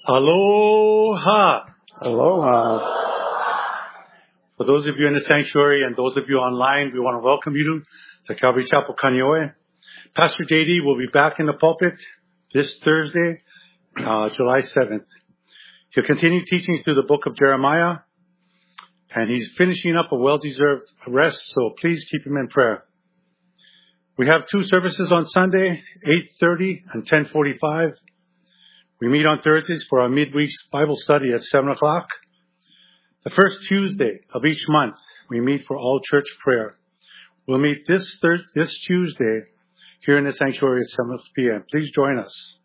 Aloha. Aloha. For those of you in the sanctuary and those of you online, we want to welcome you to Calvary Chapel, Kaneohe. Pastor JD will be back in the pulpit this Thursday, July 7th. He'll continue teaching through the book of Jeremiah, and he's finishing up a well-deserved rest, so please keep him in prayer. We have two services on Sunday, 8:30 and 10:45. We meet on Thursdays for our midweek Bible study at 7 o'clock. The first Tuesday of each month, we meet for all church prayer. We'll meet this Tuesday here in the sanctuary at 7 p.m. Please join us.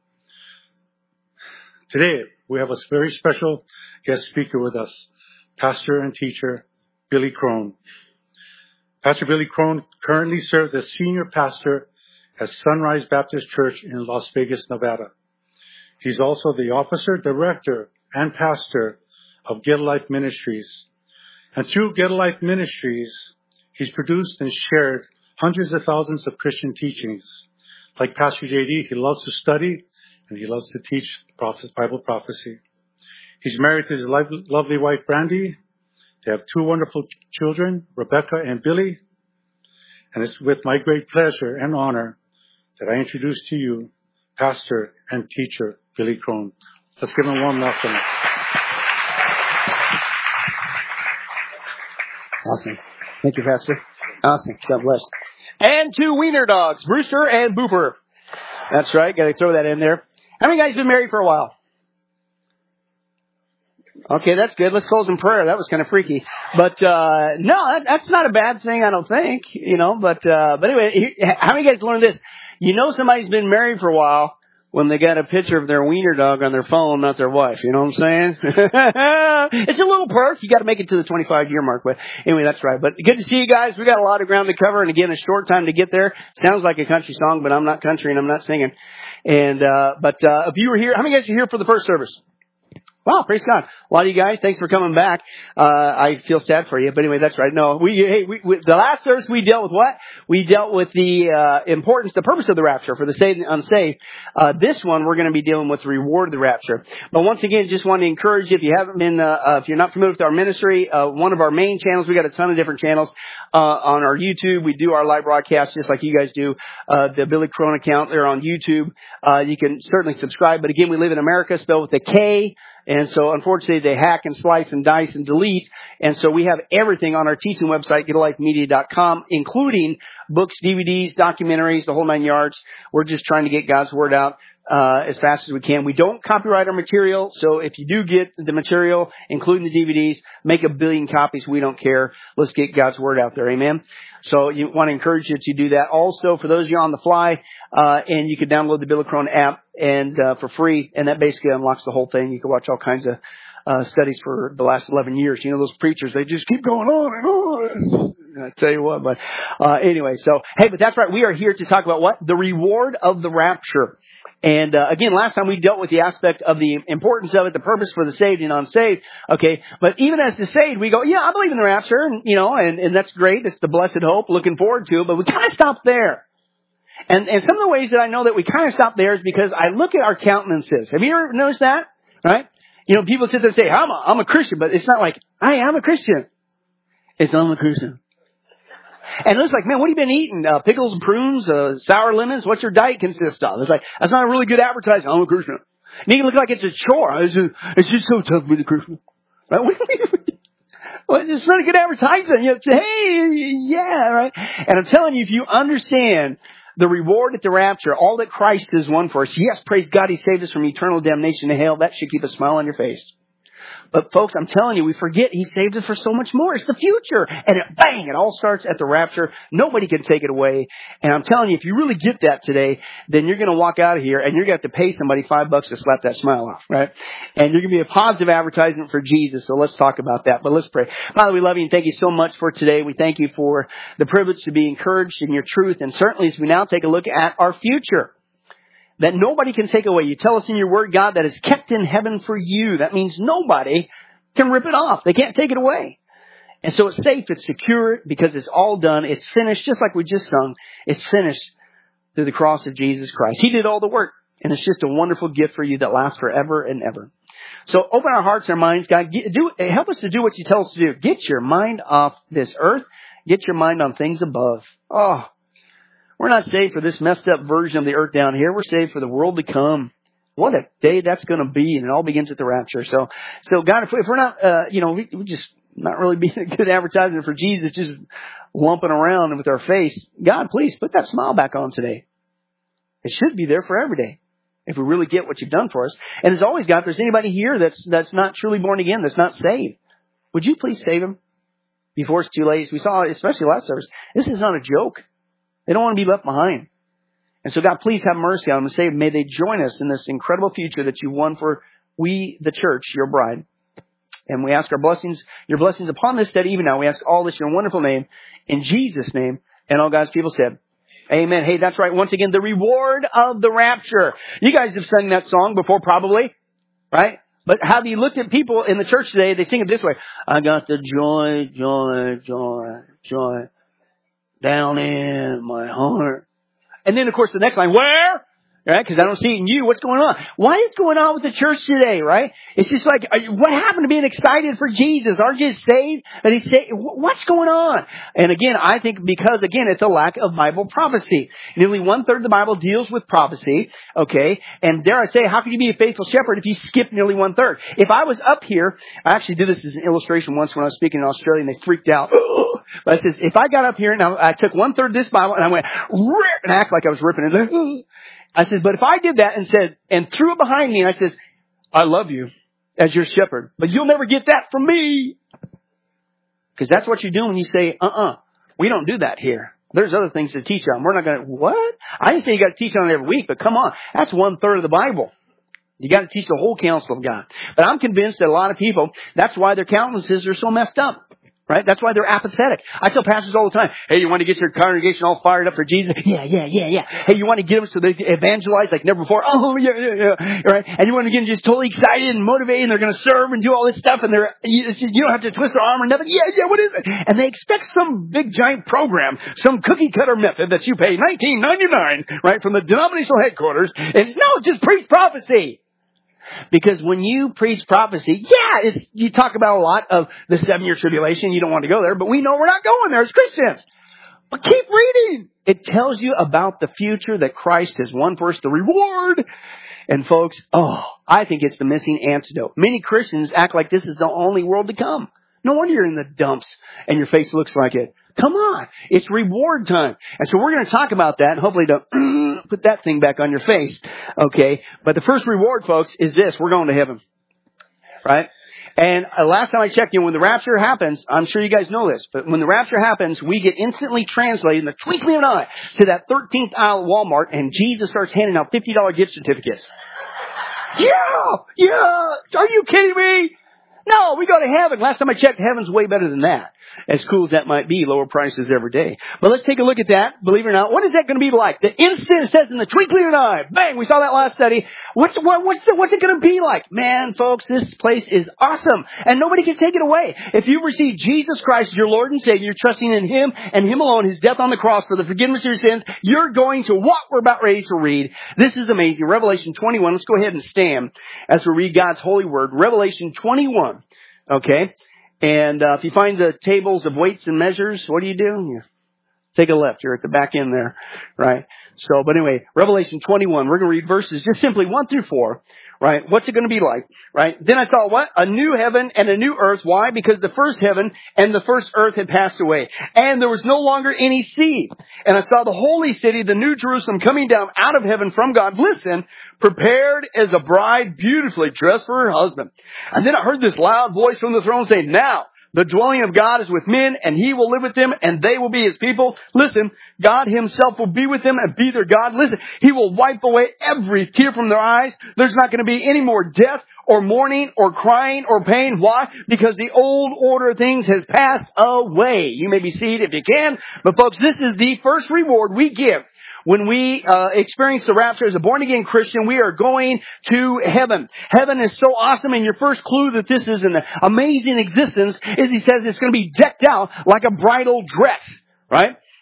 Today, we have a very special guest speaker with us, pastor and teacher Billy Crone. Pastor Billy Crone currently serves as senior pastor at Sunrise Baptist Church in Las Vegas, Nevada. He's also the officer, director, and pastor of Get a Life Ministries. And through Get a Life Ministries, he's produced and shared hundreds of thousands of Christian teachings. Like Pastor JD, he loves to study and he loves to teach Bible prophecy. He's married to his lovely wife, Brandy. They have two wonderful children, Rebecca and Billy. And it's with my great pleasure and honor that I introduce to you pastor and teacher Billy Crone. Let's give him a warm welcome. Awesome. Thank you, Pastor. Awesome. God bless. And two wiener dogs, Brewster and Booper. That's right. Got to throw that in there. How many guys been married for a while? Okay, that's good. Let's close in prayer. That was kind of freaky. But, no, that's not a bad thing, I don't think, but anyway, how many guys learned this? You know somebody's been married for a while when they got a picture of their wiener dog on their phone, not their wife. You know what I'm saying? It's a little perk. You got to make it to the 25-year mark. But anyway, that's right. But good to see you guys. We got a lot of ground to cover. And again, a short time to get there. Sounds like a country song, but I'm not country and I'm not singing. And, if you were here, how many guys are here for the first service? Wow, praise God. A lot of you guys, thanks for coming back. I feel sad for you, but anyway, that's right. No, the last service we dealt with what? We dealt with the the purpose of the rapture for the saved and unsaved. This one, we're going to be dealing with the reward of the rapture. But once again, just want to encourage you, if you haven't been, if you're not familiar with our ministry, one of our main channels, we got a ton of different channels. On our YouTube, we do our live broadcast just like you guys do. The Billy Crone account there on YouTube. You can certainly subscribe, but again, we live in America, spelled with a K. And so, unfortunately, they hack and slice and dice and delete. And so we have everything on our teaching website, getalifemedia.com, including books, DVDs, documentaries, the whole 9 yards. We're just trying to get God's word out as fast as we can. We don't copyright our material. So if you do get the material, including the DVDs, make 1 billion copies. We don't care. Let's get God's word out there. Amen. So you want to encourage you to do that. Also, for those of you on the fly, and you can download the Billy Crone app and for free, and that basically unlocks the whole thing. You can watch all kinds of studies for the last 11 years. You know, those preachers, they just keep going on and on. I tell you what, but anyway, so, hey, but that's right. We are here to talk about what? The reward of the rapture. And again, last time we dealt with the aspect of the importance of it, the purpose for the saved and unsaved. Okay, but even as the saved, we go, yeah, I believe in the rapture, and and that's great. It's the blessed hope, looking forward to it. But we kind of stop there. And some of the ways that I know that we kind of stop there is because I look at our countenances. Have you ever noticed that? Right? People sit there and say, I'm a Christian, but it's not like, I am a Christian. It's I'm a Christian. And it looks like, man, what have you been eating? Pickles and prunes, sour lemons? What's your diet consist of? It's like, that's not a really good advertising. I'm a Christian. And you look like it's a chore. It's just so tough to be a Christian. Right? Well, it's not a good advertising. You say, hey, yeah, right? And I'm telling you, if you understand the reward at the rapture, all that Christ has won for us, yes, praise God, He saved us from eternal damnation to hell. That should keep a smile on your face. But folks, I'm telling you, we forget He saved us for so much more. It's the future. And it all starts at the rapture. Nobody can take it away. And I'm telling you, if you really get that today, then you're going to walk out of here and you're going to have to pay somebody $5 to slap that smile off, right? And you're going to be a positive advertisement for Jesus. So let's talk about that. But let's pray. Father, we love you and thank you so much for today. We thank you for the privilege to be encouraged in your truth. And certainly as we now take a look at our future, that nobody can take away. You tell us in your word, God, that is kept in heaven for you. That means nobody can rip it off. They can't take it away. And so it's safe, it's secure, because it's all done. It's finished, just like we just sung. It's finished through the cross of Jesus Christ. He did all the work. And it's just a wonderful gift for you that lasts forever and ever. So open our hearts and our minds, God. Help us to do what you tell us to do. Get your mind off this earth. Get your mind on things above. Oh, we're not saved for this messed up version of the earth down here. We're saved for the world to come. What a day that's going to be, and it all begins at the rapture. So God, if we're not, we just not really being a good advertisement for Jesus, just lumping around with our face. God, please put that smile back on today. It should be there for every day, if we really get what you've done for us. And as always, God, if there's anybody here that's not truly born again, that's not saved, would you please save them before it's too late? We saw, especially last service, this is not a joke. They don't want to be left behind. And so, God, please have mercy on them and save them. May they join us in this incredible future that you won for we, the church, your bride. And we ask your blessings upon this study even now. We ask all this in your wonderful name, in Jesus' name. And all God's people said, amen. Hey, that's right. Once again, the reward of the rapture. You guys have sung that song before, probably, right? But have you looked at people in the church today? They sing it this way. I got the joy, joy, joy, joy down in my heart. And then, of course, the next line, where? Right? Because I don't see it in you. What's going on? What is going on with the church today, right? It's just like, what happened to being excited for Jesus? Aren't you saved? That He's saved? What's going on? And again, I think because, again, it's a lack of Bible prophecy. Nearly 1/3 of the Bible deals with prophecy, okay? And dare I say, how can you be a faithful shepherd if you skip nearly 1/3? If I was up here, I actually did this as an illustration once when I was speaking in Australia and they freaked out. But I says, if I got up here and I took 1/3 of this Bible and I went, rip, and act like I was ripping it. I said, but if I did that and said, and threw it behind me, and I says, I love you as your shepherd, but you'll never get that from me. Because that's what you're doing when you say, we don't do that here. There's other things to teach on. We're not going to, what? I didn't say you got to teach on it every week, but come on. That's 1/3 of the Bible. You got to teach the whole counsel of God. But I'm convinced that a lot of people, that's why their countenances are so messed up. Right? That's why they're apathetic. I tell pastors all the time, hey, you want to get your congregation all fired up for Jesus? Yeah. Hey, you want to get them so they evangelize like never before? Oh, yeah. Right? And you want to get them just totally excited and motivated and they're going to serve and do all this stuff and you don't have to twist their arm or nothing. Yeah, what is it? And they expect some big giant program, some cookie cutter method that you pay $19.99, right, from the denominational headquarters. And no, just preach prophecy. Because when you preach prophecy, you talk about a lot of the 7-year tribulation. You don't want to go there, but we know we're not going there as Christians. But keep reading. It tells you about the future that Christ has won for us, the reward. And folks, I think it's the missing antidote. Many Christians act like this is the only world to come. No wonder you're in the dumps and your face looks like it. Come on. It's reward time. And so we're going to talk about that and hopefully to put that thing back on your face. Okay. But the first reward, folks, is this. We're going to heaven. Right? And last time I checked in, when the rapture happens, I'm sure you guys know this, but when the rapture happens, we get instantly translated in the twinkling of an eye to that 13th aisle at Walmart and Jesus starts handing out $50 gift certificates. Yeah. Are you kidding me? No, we go to heaven. Last time I checked, heaven's way better than that. As cool as that might be, lower prices every day. But let's take a look at that. Believe it or not, what is that going to be like? The instant it says in the twinkling of an eye, bang, we saw that last study. What's it going to be like? Man, folks, this place is awesome. And nobody can take it away. If you receive Jesus Christ as your Lord and Savior, you're trusting in Him and Him alone, His death on the cross for the forgiveness of your sins, you're going to what we're about ready to read. This is amazing. Revelation 21. Let's go ahead and stand as we read God's holy word. Revelation 21. Okay. And if you find the tables of weights and measures, what do? You take a left. You're at the back end there, right? So, but anyway, Revelation 21, we're going to read verses just simply 1-4, right? What's it going to be like, right? Then I saw what? A new heaven and a new earth. Why? Because the first heaven and the first earth had passed away, and there was no longer any sea. And I saw the holy city, the new Jerusalem, coming down out of heaven from God. Listen, prepared as a bride beautifully dressed for her husband. And then I heard this loud voice from the throne saying, now the dwelling of God is with men, and He will live with them, and they will be His people. Listen, God Himself will be with them and be their God. Listen, He will wipe away every tear from their eyes. There's not going to be any more death or mourning or crying or pain. Why? Because the old order of things has passed away. You may be seated if you can. But folks, this is the first reward we give. When we experience the rapture as a born-again Christian, we are going to heaven. Heaven is so awesome, and your first clue that this is an amazing existence is He says it's going to be decked out like a bridal dress, right?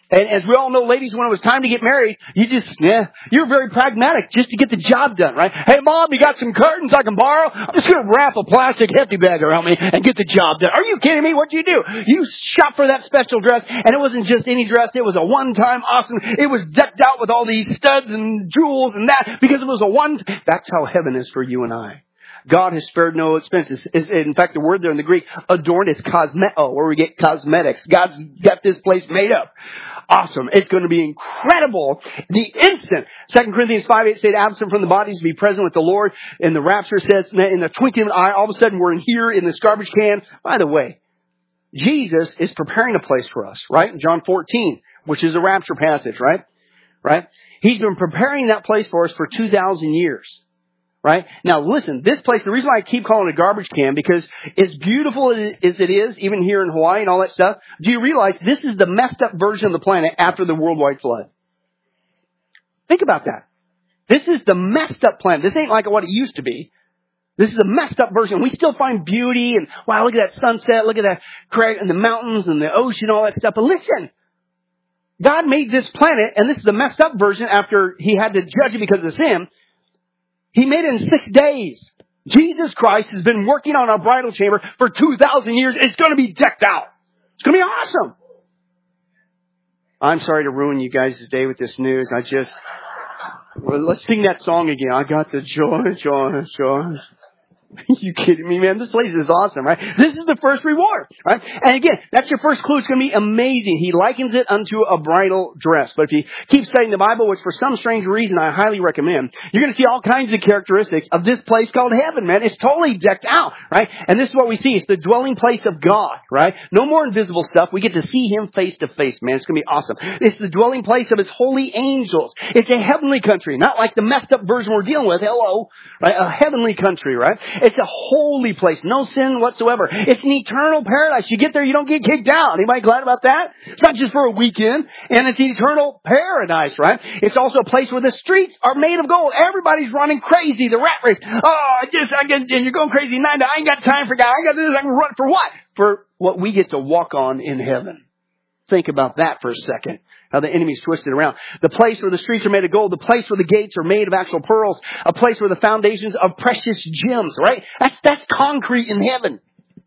And as we all know, ladies, when it was time to get married, you're very pragmatic just to get the job done, right? Hey, Mom, you got some curtains I can borrow? I'm just going to wrap a plastic hefty bag around me and get the job done. Are you kidding me? What'd you do? You shop for that special dress, and it wasn't just any dress. It was a one-time awesome. It was decked out with all these studs and jewels and that because it was a one. That's how heaven is for you and I. God has spared no expenses. In fact, the word there in the Greek, adorned, is cosmeo, where we get cosmetics. God's got this place made up. Awesome. It's going to be incredible. The instant 2 Corinthians 5:8 said, absent from the bodies to be present with the Lord. And the rapture says, in the twinkling of an eye, all of a sudden we're in here in this garbage can. By the way, Jesus is preparing a place for us, right? In John 14, which is a rapture passage, right? Right? He's been preparing that place for us for 2,000 years. Right? Now listen, this place, the reason why I keep calling it a garbage can, because as beautiful as it is, even here in Hawaii and all that stuff, do you realize this is the messed up version of the planet after the worldwide flood? Think about that. This is the messed up planet. This ain't like what it used to be. This is a messed up version. We still find beauty and, wow, look at that sunset, look at that crag and the mountains and the ocean, all that stuff. But listen, God made this planet, and this is the messed up version after He had to judge it because of sin. He made it in 6 days. Jesus Christ has been working on our bridal chamber for 2,000 years. It's going to be decked out. It's going to be awesome. I'm sorry to ruin you guys' day with this news. Let's sing that song again. I got the joy, joy, joy. You kidding me, man? This place is awesome, right? This is the first reward, right? And again, that's your first clue. It's going to be amazing. He likens it unto a bridal dress. But if you keep studying the Bible, which for some strange reason I highly recommend, you're going to see all kinds of characteristics of this place called heaven, man. It's totally decked out, right? And this is what we see. It's the dwelling place of God, right? No more invisible stuff. We get to see Him face to face, man. It's going to be awesome. It's the dwelling place of His holy angels. It's a heavenly country, not like the messed up version we're dealing with. Hello, right? A heavenly country, right? It's a holy place. No sin whatsoever. It's an eternal paradise. You get there, you don't get kicked out. Anybody glad about that? It's not just for a weekend. And it's an eternal paradise, right? It's also a place where the streets are made of gold. Everybody's running crazy. The rat race. And you're going crazy. I ain't got time for God. I got this. I can run for what? For what we get to walk on in heaven. Think about that for a second. How the enemy's twisted around. The place where the streets are made of gold. The place where the gates are made of actual pearls. A place where the foundations of precious gems, right? That's concrete in heaven.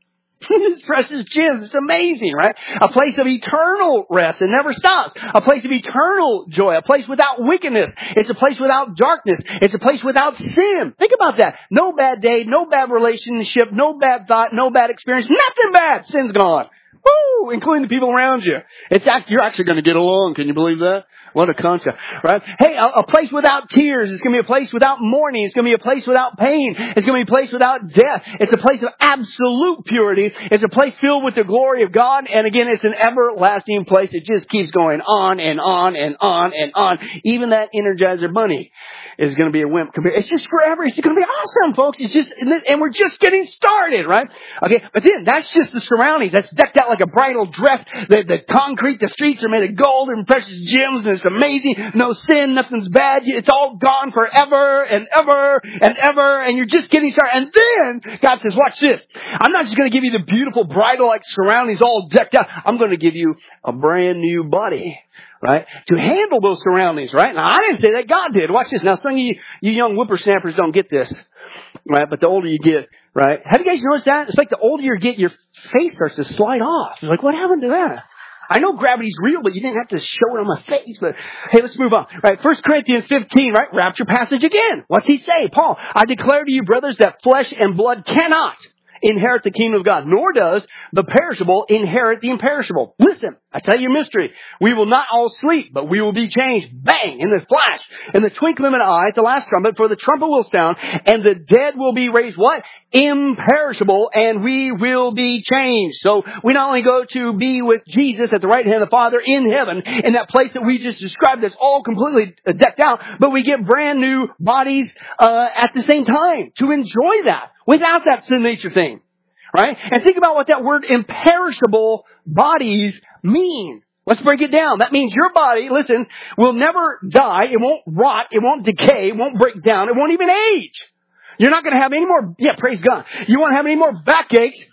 It's precious gems. It's amazing, right? A place of eternal rest. It never stops. A place of eternal joy. A place without wickedness. It's a place without darkness. It's a place without sin. Think about that. No bad day, no bad relationship, no bad thought, no bad experience. Nothing bad. Sin's gone. Woo! Including the people around you. You're actually going to get along. Can you believe that? What a concept, right? Hey, a place without tears. It's going to be a place without mourning. It's going to be a place without pain. It's going to be a place without death. It's a place of absolute purity. It's a place filled with the glory of God. And again, it's an everlasting place. It just keeps going on and on and on and on. Even that Energizer Bunny is going to be a wimp. It's just forever. It's going to be awesome, folks. And we're just getting started, right? Okay, but then that's just the surroundings. That's decked out like a bridal dress. The concrete, the streets are made of gold and precious gems, and it's amazing. No sin, nothing's bad. It's all gone forever and ever and ever, and you're just getting started. And then God says, watch this. I'm not just going to give you the beautiful bridal-like surroundings all decked out. I'm going to give you a brand new body. Right? To handle those surroundings, right? Now, I didn't say that. God did. Watch this. Now, some of you young whippersnappers don't get this, right? But the older you get, right? Have you guys noticed that? It's like the older you get, your face starts to slide off. It's like, what happened to that? I know gravity's real, but you didn't have to show it on my face. But hey, let's move on. Right? 1 Corinthians 15, right? Rapture passage again. What's he say? Paul, I declare to you, brothers, that flesh and blood cannot inherit the kingdom of God, nor does the perishable inherit the imperishable. Listen, I tell you a mystery. We will not all sleep, but we will be changed. Bang! In the flash, in the twinkling of an eye, at the last trumpet, for the trumpet will sound, and the dead will be raised, what? Imperishable, and we will be changed. So we not only go to be with Jesus at the right hand of the Father in heaven, in that place that we just described that's all completely decked out, but we get brand new bodies at the same time to enjoy that. Without that sin nature thing, right? And think about what that word imperishable bodies mean. Let's break it down. That means your body, listen, will never die. It won't rot. It won't decay. It won't break down. It won't even age. You're not going to have any more, praise God. You won't have any more backaches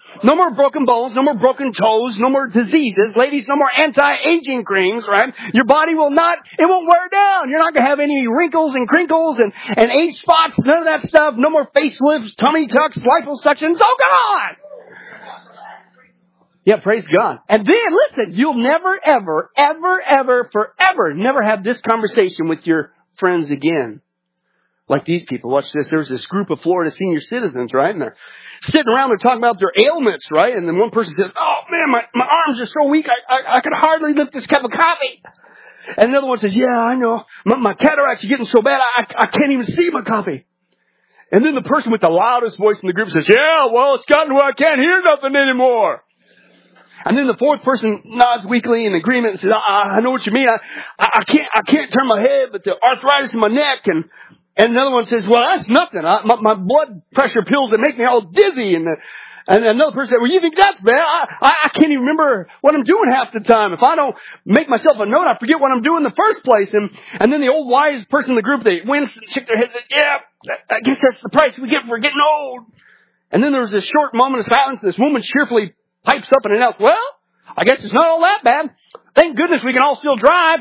No more broken bones, no more broken toes, no more diseases. Ladies, no more anti-aging creams, right? Your body won't wear down. You're not going to have any wrinkles and crinkles and age spots, none of that stuff. No more facelifts, tummy tucks, liposuctions. Oh, God! Yeah, praise God. And then, listen, you'll never, ever, ever, ever, forever, never have this conversation with your friends again. Like these people. Watch this. There's this group of Florida senior citizens, right? And they're sitting around, they're talking about their ailments, right? And then one person says, oh man, my arms are so weak, I can hardly lift this cup of coffee. And another one says, yeah, I know. My cataracts are getting so bad, I can't even see my coffee. And then the person with the loudest voice in the group says, yeah, well, it's gotten to where I can't hear nothing anymore. And then the fourth person nods weakly in agreement and says, I know what you mean. I can't turn my head, but the arthritis in my neck. And another one says, well, that's nothing. My blood pressure pills that make me all dizzy. And another person said, well, you think that's bad? I can't even remember what I'm doing half the time. If I don't make myself a note, I forget what I'm doing in the first place. And then the old wise person in the group, they winced and shook their heads and said, yeah, I guess that's the price we get for getting old. And then there was a short moment of silence. This woman cheerfully pipes up and announces, well, I guess it's not all that bad. Thank goodness we can all still drive.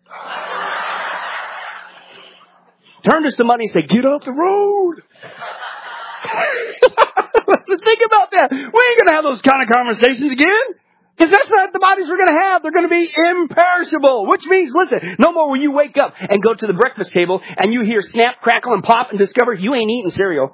Turn to somebody and say, get off the road. Think about that. We ain't going to have those kind of conversations again. Because that's not the bodies we're going to have. They're going to be imperishable. Which means, listen, no more will you wake up and go to the breakfast table and you hear snap, crackle, and pop and discover you ain't eating cereal.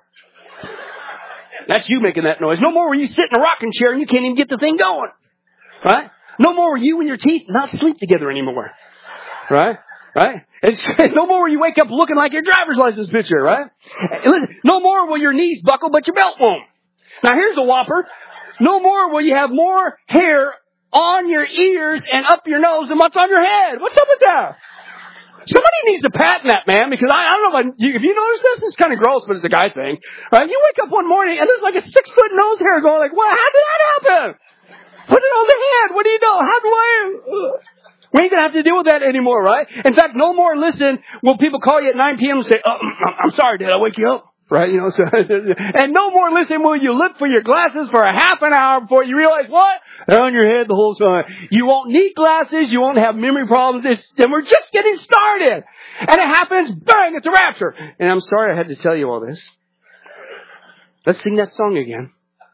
That's you making that noise. No more will you sit in a rocking chair and you can't even get the thing going. Right? No more will you and your teeth not sleep together anymore. Right? Right? No more will you wake up looking like your driver's license picture, right? Listen, no more will your knees buckle, but your belt won't. Now here's a whopper. No more will you have more hair on your ears and up your nose than what's on your head. What's up with that? Somebody needs to patent that, man, because I don't know if you notice this, it's kind of gross, but it's a guy thing. Right? You wake up one morning and there's like a 6-foot nose hair going like, what? How did that happen? Put it on the head. What do you know? How do I... We ain't going to have to deal with that anymore, right? In fact, no more, listen, will people call you at 9 p.m. and say, oh, I'm sorry, did I wake you up? Right? You know, so, and no more, listen, will you look for your glasses for a half an hour before you realize what? They're on your head the whole time. You won't need glasses. You won't have memory problems. And we're just getting started. And it happens, bang, it's a rapture. And I'm sorry I had to tell you all this. Let's sing that song again.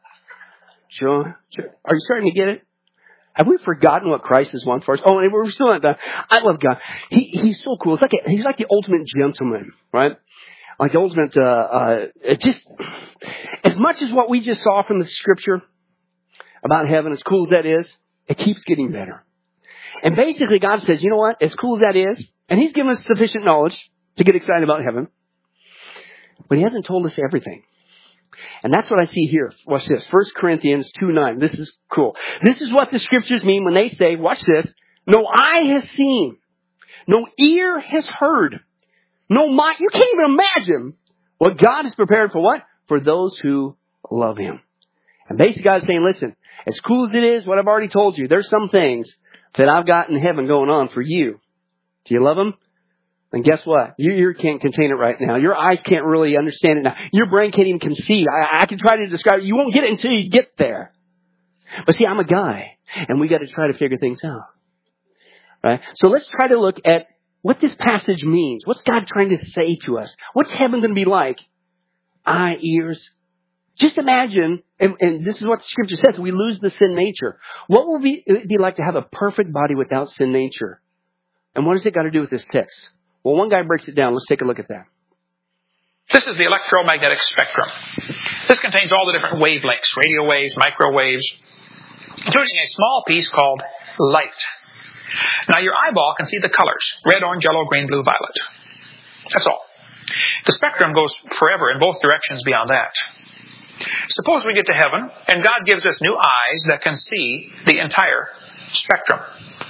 Sure. Are you starting to get it? Have we forgotten what Christ has won for us? Oh, and we're still not done. I love God. He's so cool. He's like the ultimate gentleman, right? Like the ultimate, just, as much as what we just saw from the scripture about heaven, as cool as that is, it keeps getting better. And basically God says, you know what? As cool as that is, and He's given us sufficient knowledge to get excited about heaven, but He hasn't told us everything. And that's what I see here. Watch this. 1 Corinthians 2:9. This is cool. This is what the scriptures mean when they say, watch this, no eye has seen, no ear has heard, no mind. You can't even imagine what God has prepared for what? For those who love Him. And basically God is saying, listen, as cool as it is, what I've already told you, there's some things that I've got in heaven going on for you. Do you love Him? And guess what? You can't contain it right now. Your eyes can't really understand it now. Your brain can't even conceive. I can try to describe it. You won't get it until you get there. But see, I'm a guy, and we got to try to figure things out. Right? So let's try to look at what this passage means. What's God trying to say to us? What's heaven going to be like? Eye, ears. Just imagine, and this is what the scripture says, we lose the sin nature. What will it be like to have a perfect body without sin nature? And what has it got to do with this text? Well, one guy breaks it down. Let's take a look at that. This is the electromagnetic spectrum. This contains all the different wavelengths, radio waves, microwaves, including a small piece called light. Now, your eyeball can see the colors, red, orange, yellow, green, blue, violet. That's all. The spectrum goes forever in both directions beyond that. Suppose we get to heaven, and God gives us new eyes that can see the entire spectrum.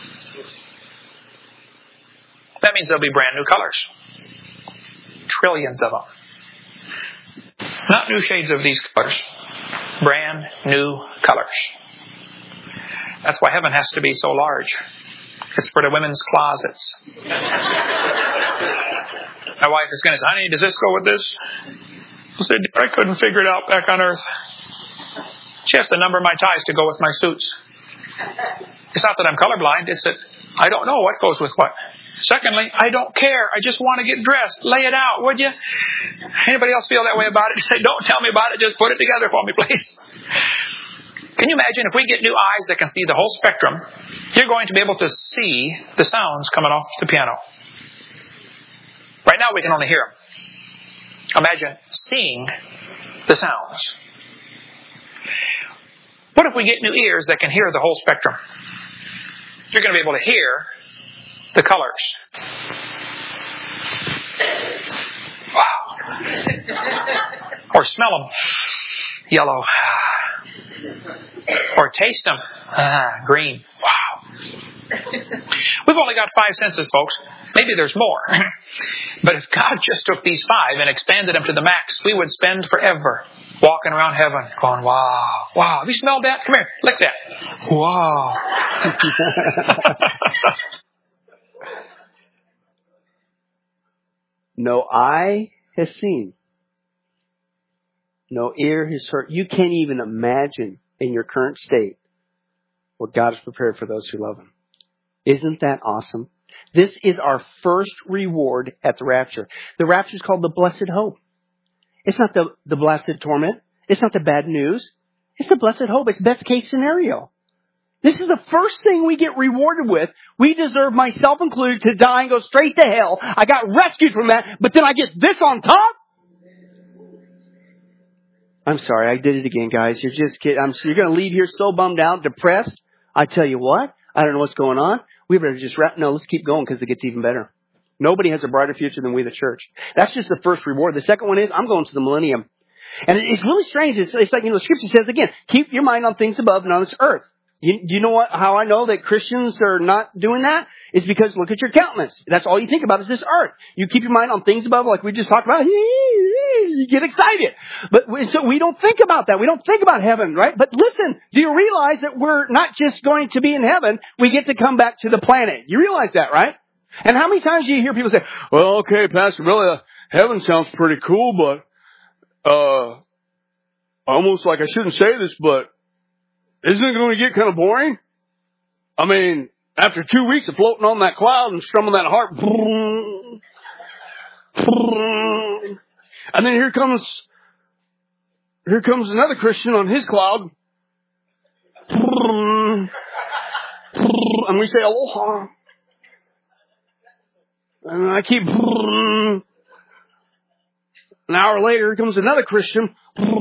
That means there'll be brand new colors. Trillions of them. Not new shades of these colors. Brand new colors. That's why heaven has to be so large. It's for the women's closets. My wife is going to say, honey, does this go with this? I said, I couldn't figure it out back on earth. She has to number my ties to go with my suits. It's not that I'm colorblind. It's that I don't know what goes with what. Secondly, I don't care. I just want to get dressed. Lay it out, would you? Anybody else feel that way about it? Say, don't tell me about it. Just put it together for me, please. Can you imagine if we get new eyes that can see the whole spectrum, you're going to be able to see the sounds coming off the piano. Right now we can only hear them. Imagine seeing the sounds. What if we get new ears that can hear the whole spectrum? You're going to be able to hear the colors. Wow. Or smell them. Yellow. Or taste them. Green. Wow. We've only got 5 senses, folks. Maybe there's more. But if God just took these 5 and expanded them to the max, we would spend forever walking around heaven going, wow, wow. Have you smelled that? Come here, lick that. Wow. No eye has seen. No ear has heard. You can't even imagine in your current state what God has prepared for those who love Him. Isn't that awesome? This is our first reward at the rapture. The rapture is called the blessed hope. It's not the blessed torment. It's not the bad news. It's the blessed hope. It's best case scenario. This is the first thing we get rewarded with. We deserve, myself included, to die and go straight to hell. I got rescued from that, but then I get this on top? I'm sorry, I did it again, guys. You're just kidding. You're going to leave here so bummed out, depressed. I tell you what, I don't know what's going on. We better just let's keep going because it gets even better. Nobody has a brighter future than we, the church. That's just the first reward. The second one is, I'm going to the millennium. And it's really strange. It's like, the Scripture says again, keep your mind on things above and on this earth. Do you know how I know that Christians are not doing that? It's because look at your countenance. That's all you think about is this earth. You keep your mind on things above, like we just talked about. You get excited. But so we don't think about that. We don't think about heaven, right? But listen, do you realize that we're not just going to be in heaven? We get to come back to the planet. You realize that, right? And how many times do you hear people say, well, okay, Pastor, really, heaven sounds pretty cool, but almost like I shouldn't say this, but isn't it going to get kind of boring? I mean, after 2 weeks of floating on that cloud and strumming that harp, and then here comes another Christian on his cloud, and we say aloha, and I keep. An hour later, here comes another Christian.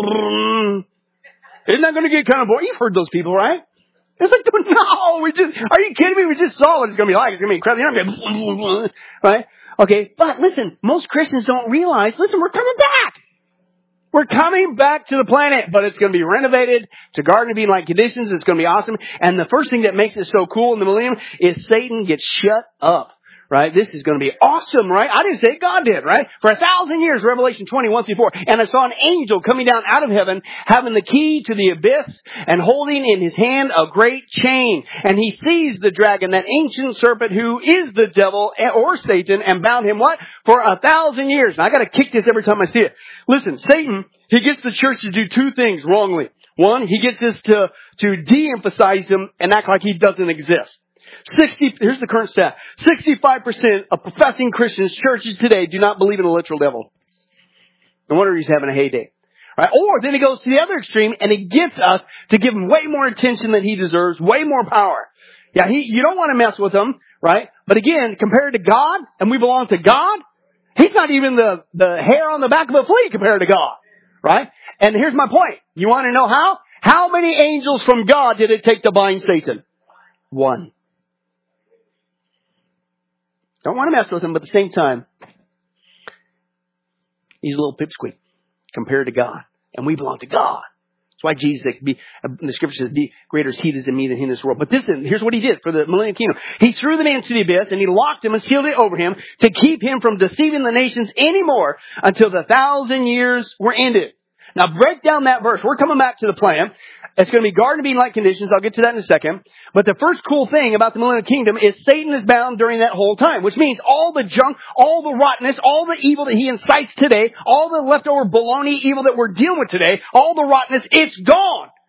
Isn't that going to get kind of boring? You've heard those people, right? It's like, no, are you kidding me? We just saw what it's going to be like. It's going to be incredible. Right? Okay, but listen, most Christians don't realize, listen, we're coming back. We're coming back to the planet, but it's going to be renovated to Garden of Eden-like conditions. It's going to be awesome. And the first thing that makes it so cool in the millennium is Satan gets shut up. Right? This is going to be awesome, right? I didn't say it, God did, right? For 1,000 years, Revelation 21-4. And I saw an angel coming down out of heaven, having the key to the abyss, and holding in his hand a great chain. And he seized the dragon, that ancient serpent who is the devil or Satan, and bound him what? For 1,000 years. And I got to kick this every time I see it. Listen, Satan, he gets the church to do 2 things wrongly. One, he gets us to de-emphasize him and act like he doesn't exist. Here's the current stat. 65% of professing Christians, churches today, do not believe in a literal devil. No wonder he's having a heyday. Right? Or then he goes to the other extreme and he gets us to give him way more attention than he deserves, way more power. Yeah, you don't want to mess with him, right? But again, compared to God, and we belong to God, he's not even the hair on the back of a flea compared to God. Right? And here's my point. You want to know how? How many angels from God did it take to bind Satan? 1. Don't want to mess with him, but at the same time, he's a little pipsqueak compared to God. And we belong to God. That's why Jesus, the Scripture says, greater is he that is in me than he in this world. But here's what he did for the millennium kingdom. He threw the man into the abyss, and he locked him and sealed it over him to keep him from deceiving the nations anymore until the 1,000 years were ended. Now break down that verse. We're coming back to the plan. It's going to be Garden of Eden-like conditions. I'll get to that in a second. But the first cool thing about the millennial kingdom is Satan is bound during that whole time, which means all the junk, all the rottenness, all the evil that he incites today, all the leftover baloney evil that we're dealing with today, all the rottenness, it's gone.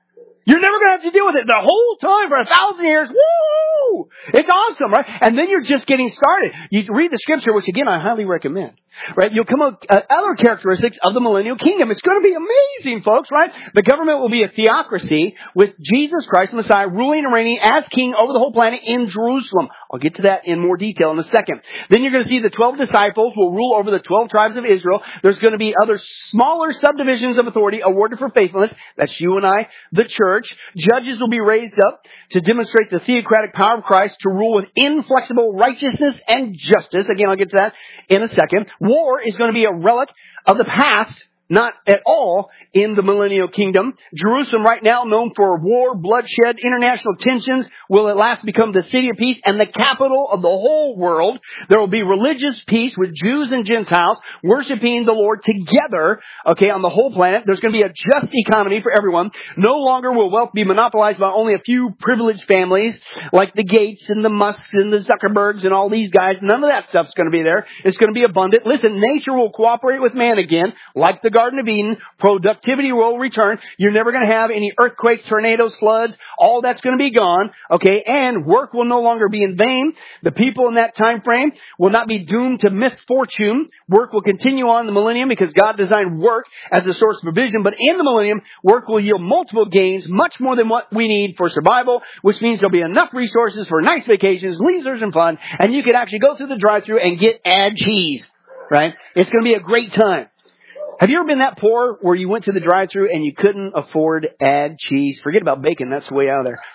You're never going to have to deal with it the whole time for 1,000 years. Woo! It's awesome, right? And then you're just getting started. You read the scripture, which again, I highly recommend. Right? You'll come up other characteristics of the millennial kingdom. It's going to be amazing, folks, right? The government will be a theocracy with Jesus Christ, the Messiah, ruling and reigning as king over the whole planet in Jerusalem. I'll get to that in more detail in a second. Then you're going to see the 12 disciples will rule over the 12 tribes of Israel. There's going to be other smaller subdivisions of authority awarded for faithfulness. That's you and I, the church. Judges will be raised up to demonstrate the theocratic power of Christ to rule with inflexible righteousness and justice. Again, I'll get to that in a second. War is going to be a relic of the past, not at all in the millennial kingdom. Jerusalem right now, known for war, bloodshed, international tensions, will at last become the city of peace and the capital of the whole world. There will be religious peace with Jews and Gentiles worshiping the Lord together, on the whole planet. There's going to be a just economy for everyone. No longer will wealth be monopolized by only a few privileged families like the Gates and the Musks and the Zuckerbergs and all these guys. None of that stuff's going to be there. It's going to be abundant. Listen, nature will cooperate with man again, like the Garden of Eden. Productivity will return. You're never going to have any earthquakes, tornadoes, floods. All that's going to be gone. And work will no longer be in vain. The people in that time frame will not be doomed to misfortune. Work will continue on in the millennium because God designed work as a source of provision. But in the millennium, work will yield multiple gains, much more than what we need for survival, which means there'll be enough resources for nice vacations, leisures, and fun. And you could actually go through the drive-thru and get add cheese, right? It's going to be a great time. Have you ever been that poor where you went to the drive-thru and you couldn't afford add cheese? Forget about bacon. That's way out of there.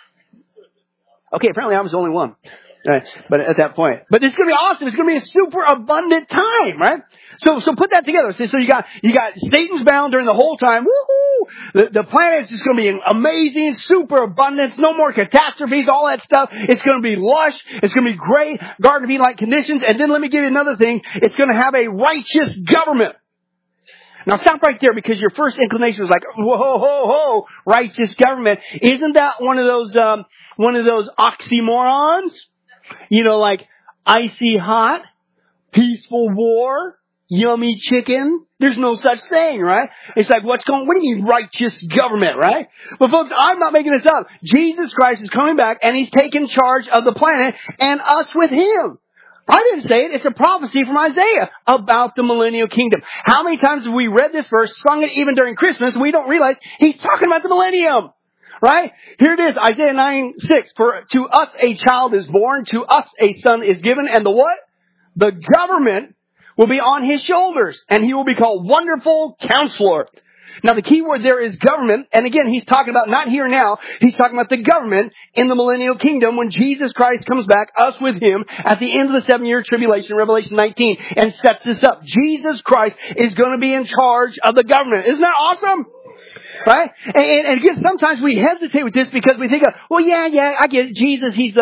Okay, apparently I was the only one. But at that point. But it's going to be awesome. It's going to be a super abundant time, right? So put that together. So you got Satan's bound during the whole time. Woohoo! The planet is just going to be amazing, super abundance, no more catastrophes, all that stuff. It's going to be lush. It's going to be great. Garden of Eden-like conditions. And then let me give you another thing. It's going to have a righteous government. Now stop right there because your first inclination was like, whoa, ho, ho, righteous government. Isn't that one of those oxymorons? Like icy hot, peaceful war, yummy chicken. There's no such thing, right? It's like, what do you mean righteous government, right? But folks, I'm not making this up. Jesus Christ is coming back and He's taking charge of the planet and us with Him. I didn't say it. It's a prophecy from Isaiah about the millennial kingdom. How many times have we read this verse, sung it even during Christmas, and we don't realize He's talking about the millennium? Right? Here it is, Isaiah 9:6. For to us a child is born, to us a son is given, and the what? The government will be on His shoulders, and He will be called Wonderful Counselor. Now the key word there is government, and again, He's talking about not here now, He's talking about the government in the millennial kingdom when Jesus Christ comes back, us with Him, at the end of the 7-year tribulation, Revelation 19, and sets this up. Jesus Christ is going to be in charge of the government. Isn't that awesome? Right? And again, sometimes we hesitate with this because we think of, well, yeah, I get it. Jesus, he's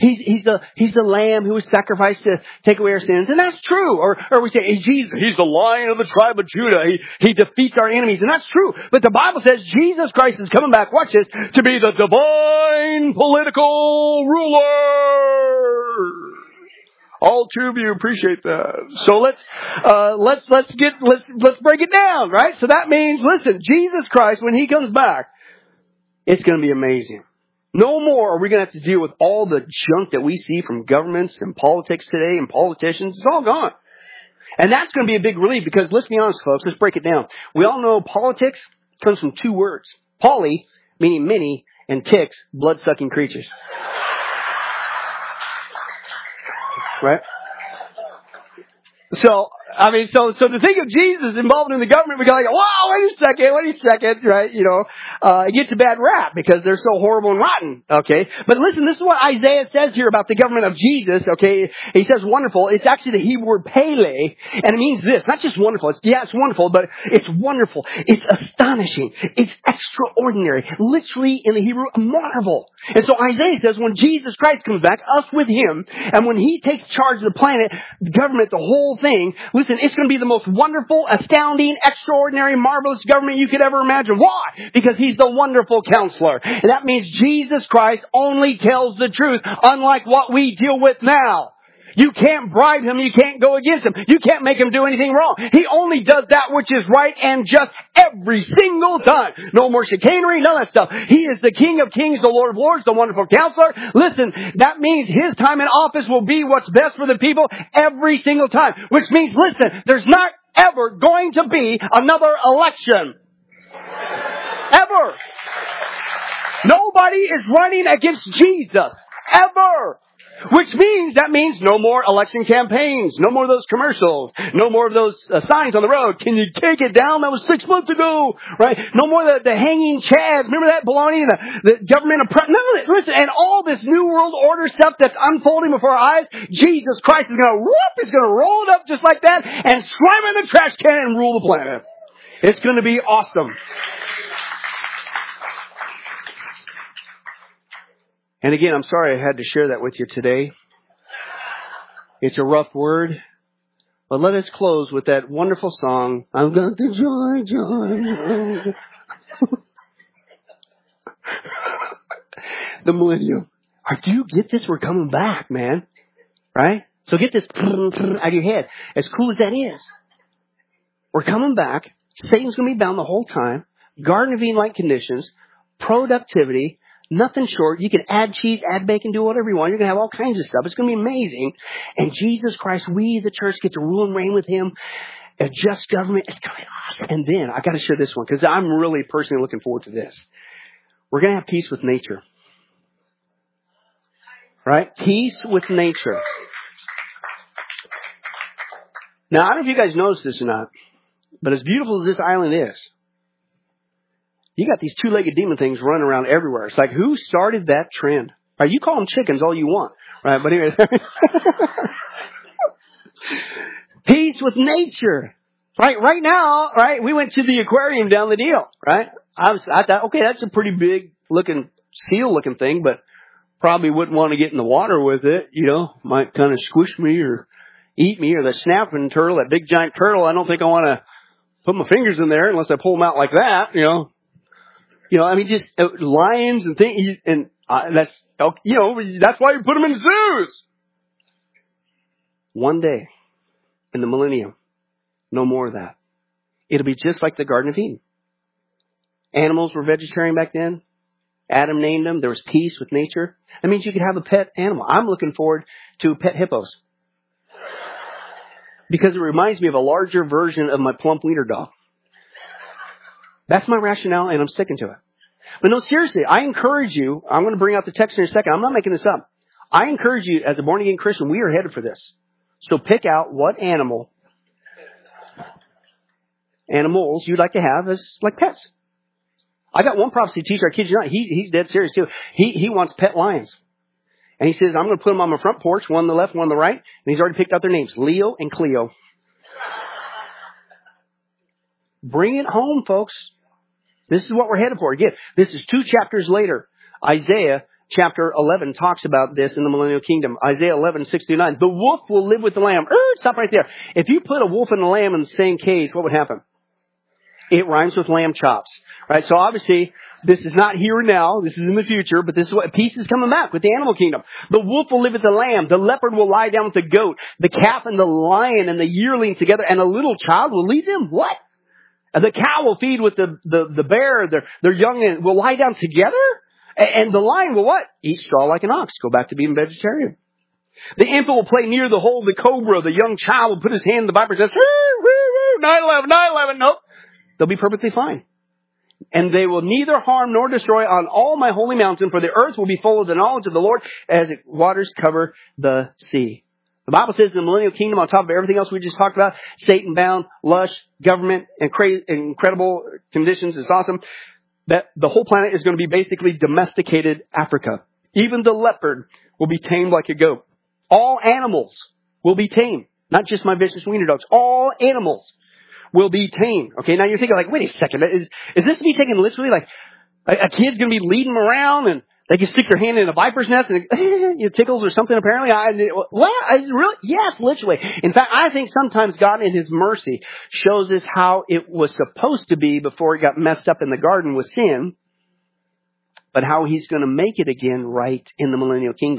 the lamb who was sacrificed to take away our sins. And that's true. Or we say, hey, Jesus, He's the Lion of the tribe of Judah. He defeats our enemies. And that's true. But the Bible says Jesus Christ is coming back, watch this, to be the divine political ruler. All two of you appreciate that. So let's break it down, right? So that means, listen, Jesus Christ, when He comes back, it's going to be amazing. No more are we going to have to deal with all the junk that we see from governments and politics today and politicians. It's all gone. And that's going to be a big relief because let's be honest, folks, let's break it down. We all know politics comes from two words. Poly, meaning many, and ticks, blood-sucking creatures. Right? So to think of Jesus involved in the government, we go like, wow, wait a second, right? It gets a bad rap because they're so horrible and rotten, okay? But listen, this is what Isaiah says here about the government of Jesus, okay? He says wonderful. It's actually the Hebrew word pele, and it means this, not just wonderful. It's wonderful, but it's wonderful. It's astonishing. It's extraordinary. Literally in the Hebrew, a marvel. And so Isaiah says when Jesus Christ comes back, us with Him, and when He takes charge of the planet, the government, the whole thing, listen, it's going to be the most wonderful, astounding, extraordinary, marvelous government you could ever imagine. Why? Because He's the Wonderful Counselor. And that means Jesus Christ only tells the truth, unlike what we deal with now. You can't bribe him. You can't go against him. You can't make him do anything wrong. He only does that which is right and just every single time. No more chicanery, none of that stuff. He is the King of Kings, the Lord of Lords, the Wonderful Counselor. Listen, that means his time in office will be what's best for the people every single time. Which means, listen, there's not ever going to be another election. Ever. Nobody is running against Jesus. Ever. Which means, that means no more election campaigns, no more of those commercials, no more of those signs on the road. Can you take it down? That was 6 months ago, right? No more the hanging chads. Remember that baloney and the government oppression? None of it. Listen, and all this New World Order stuff that's unfolding before our eyes, Jesus Christ is going to roll it up just like that and slam it in the trash can and rule the planet. It's going to be awesome. And again, I'm sorry I had to share that with you today. It's a rough word. But let us close with that wonderful song, I've got the joy, joy. The millennium. Do you get this? We're coming back, man. Right? So get this out of your head. As cool as that is. We're coming back. Satan's going to be bound the whole time. Garden of Eden-like conditions. Productivity. Nothing short. You can add cheese, add bacon, do whatever you want. You're going to have all kinds of stuff. It's going to be amazing. And Jesus Christ, we, the church, get to rule and reign with him. A just government. It's going to be awesome. And then, I got to share this one because I'm really personally looking forward to this. We're going to have peace with nature. Right? Peace with nature. Now, I don't know if you guys noticed this or not, but as beautiful as this island is, you got these two-legged demon things running around everywhere. It's like, who started that trend? Right, you call them chickens all you want. Right, but anyway. Peace with nature. Right now, right, we went to the aquarium down the deal. Right? I thought, okay, that's a pretty big looking, seal looking thing, but probably wouldn't want to get in the water with it. You know, might kind of squish me or eat me, or the snapping turtle, that big giant turtle. I don't think I want to put my fingers in there unless I pull them out like that, you know. I mean, just lions and things, and that's why you put them in zoos. One day, in the millennium, no more of that. It'll be just like the Garden of Eden. Animals were vegetarian back then. Adam named them. There was peace with nature. That means you could have a pet animal. I'm looking forward to pet hippos. Because it reminds me of a larger version of my plump wiener dog. That's my rationale, and I'm sticking to it. But no, seriously, I encourage you. I'm going to bring out the text in a second. I'm not making this up. I encourage you, as a born-again Christian, we are headed for this. So pick out what animals you'd like to have as like pets. I got one prophecy teacher, I kid you not, he's dead serious too. He wants pet lions. And he says, I'm going to put them on my front porch, one on the left, one on the right. And he's already picked out their names, Leo and Cleo. Bring it home, folks. This is what we're headed for. Again, this is 2 chapters later. Isaiah chapter 11 talks about this in the millennial kingdom. Isaiah 11, 6-9. The wolf will live with the lamb. Stop right there. If you put a wolf and a lamb in the same cage, what would happen? It rhymes with lamb chops. Right? So obviously, this is not here and now. This is in the future. But this is what peace is coming back with the animal kingdom. The wolf will live with the lamb. The leopard will lie down with the goat. The calf and the lion and the yearling together. And a little child will lead them. What? And the cow will feed with the bear, their young, and will lie down together. And the lion will what? Eat straw like an ox. Go back to being vegetarian. The infant will play near the hole of the cobra. The young child will put his hand in the viper's nest. 9/11, 9/11. Nope. They'll be perfectly fine. And they will neither harm nor destroy on all my holy mountain, for the earth will be full of the knowledge of the Lord as waters cover the sea. The Bible says in the millennial kingdom, on top of everything else we just talked about, Satan-bound, lush, government, and incredible conditions, it's awesome, that the whole planet is going to be basically domesticated Africa. Even the leopard will be tamed like a goat. All animals will be tamed. Not just my vicious wiener dogs. All animals will be tamed. Okay, now you're thinking like, wait a second, is this to be taken literally? Like, a kid's going to be leading them around and they can stick their hand in a viper's nest and it tickles or something apparently. Yes, literally. In fact, I think sometimes God in His mercy shows us how it was supposed to be before it got messed up in the garden with sin, but how He's going to make it again right in the millennial kingdom.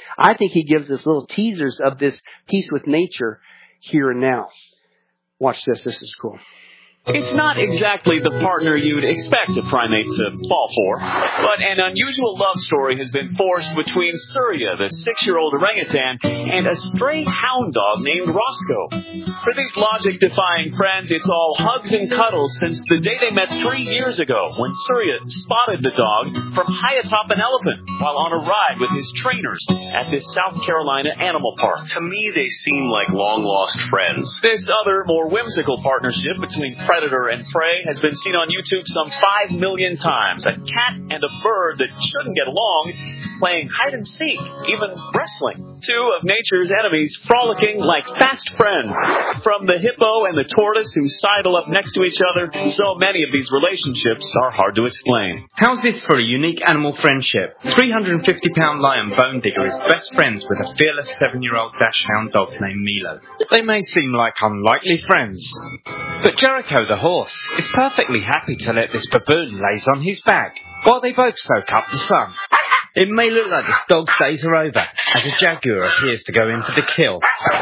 I think he gives us little teasers of this peace with nature here and now. Watch this. This is cool. It's not exactly the partner you'd expect a primate to fall for, but an unusual love story has been forged between Surya, the 6-year-old orangutan, and a stray hound dog named Roscoe. For these logic-defying friends, it's all hugs and cuddles since the day they met 3 years ago when Surya spotted the dog from high atop an elephant while on a ride with his trainers at this South Carolina animal park. To me, they seem like long-lost friends. This other, more whimsical partnership between predator and prey has been seen on YouTube some 5 million times. A cat and a bird that shouldn't get along, playing hide and seek, even wrestling. Two of nature's enemies frolicking like fast friends. From the hippo and the tortoise who sidle up next to each other, so many of these relationships are hard to explain. How's this for a unique animal friendship? 350-pound lion Bone Digger is best friends with a fearless 7-year-old dachshund dog named Milo. They may seem like unlikely friends, but Jericho the horse is perfectly happy to let this baboon laze on his back while they both soak up the sun. It may look like this dog's days are over, as a jaguar appears to go in for the kill.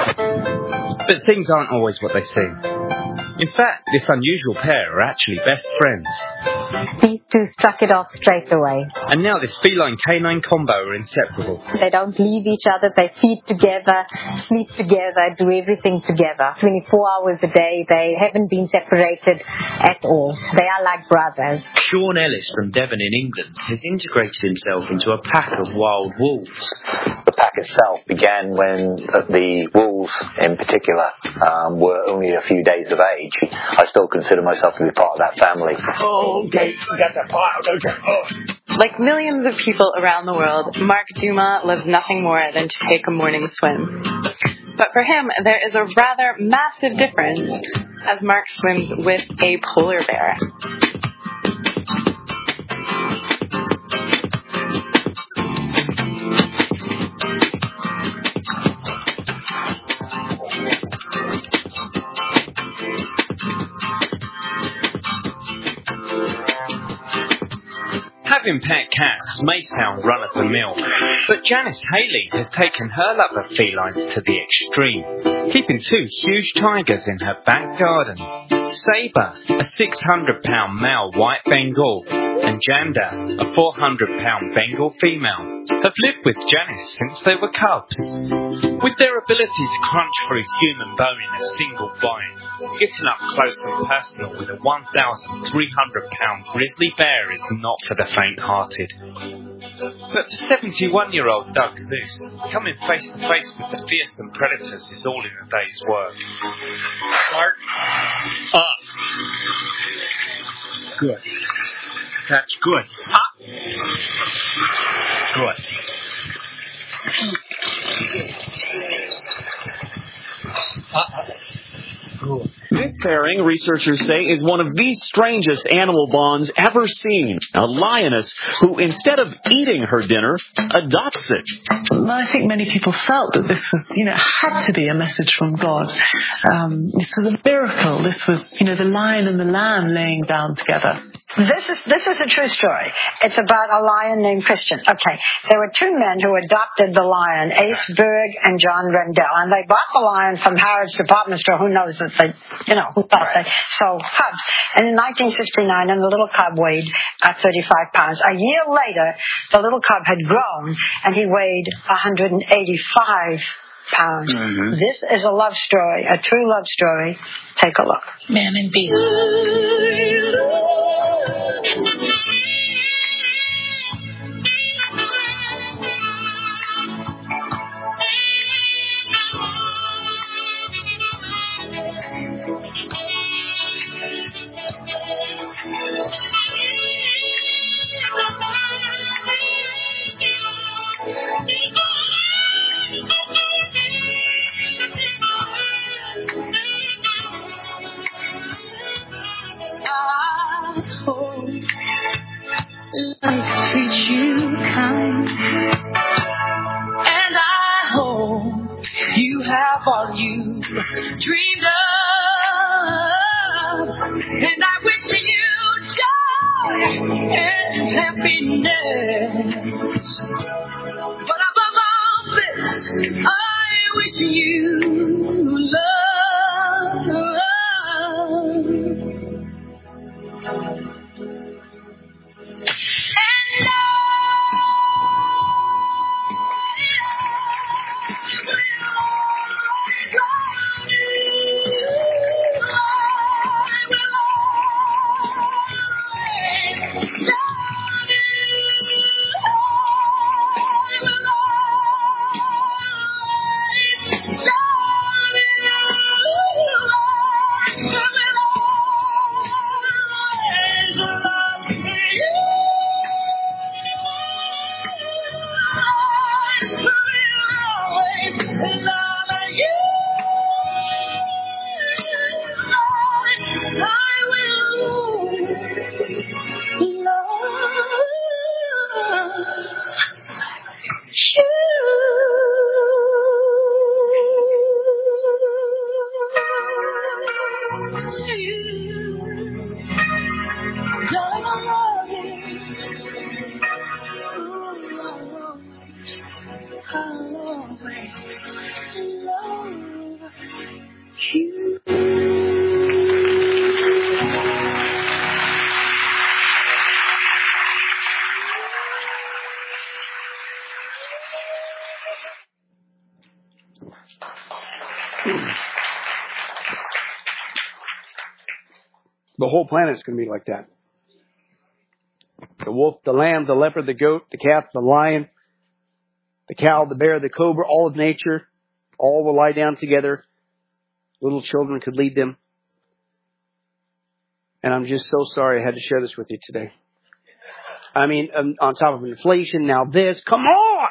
But things aren't always what they seem. In fact, this unusual pair are actually best friends. These two struck it off straight away. And now this feline-canine combo are inseparable. They don't leave each other. They feed together, sleep together, do everything together. 24 hours a day. They haven't been separated at all. They are like brothers. Sean Ellis from Devon in England has integrated himself into a pack of wild wolves. The pack itself began when the wolves in particular were only a few days of age. I still consider myself to be part of that family. Oh, okay, you got the pile, don't you? Oh. Like millions of people around the world, Mark Duma loves nothing more than to take a morning swim. But for him, there is a rather massive difference as Mark swims with a polar bear. Having pet cats may sound run-of-the-mill, but Janice Haley has taken her love of felines to the extreme, keeping 2 huge tigers in her back garden. Sabre, a 600-pound male white Bengal, and Janda, a 400-pound Bengal female, have lived with Janice since they were cubs. With their ability to crunch through human bone in a single bite, getting up close and personal with a 1,300-pound grizzly bear is not for the faint-hearted. But for 71-year-old Doug Zeus, coming face-to-face with the fearsome predators is all in a day's work. Start up. Good. That's good. Up. Good. Good. This pairing, researchers say, is one of the strangest animal bonds ever seen. A lioness who, instead of eating her dinner, adopts it. I think many people felt that this was, had to be a message from God. This was a miracle. This was, the lion and the lamb laying down together. This is a true story. It's about a lion named Christian. Okay, there were 2 men who adopted the lion, Ace Berg and John Rendell, and they bought the lion from Harrods department store. Who knows that they, who thought they sold cubs. And in 1969, and the little cub weighed 35 pounds. A year later, the little cub had grown, and he weighed 185 pounds. Mm-hmm. This is a love story, a true love story. Take a look. Man and beast. Life treats you kind, and I hope you have all you dreamed of, and I wish you joy and happiness, but above all The whole planet's going to be like that. The wolf, the lamb, the leopard, the goat, the calf, the lion, the cow, the bear, the cobra, all of nature, all will lie down together. Little children could lead them. And I'm just so sorry I had to share this with you today. I mean, on top of inflation, now this. Come on!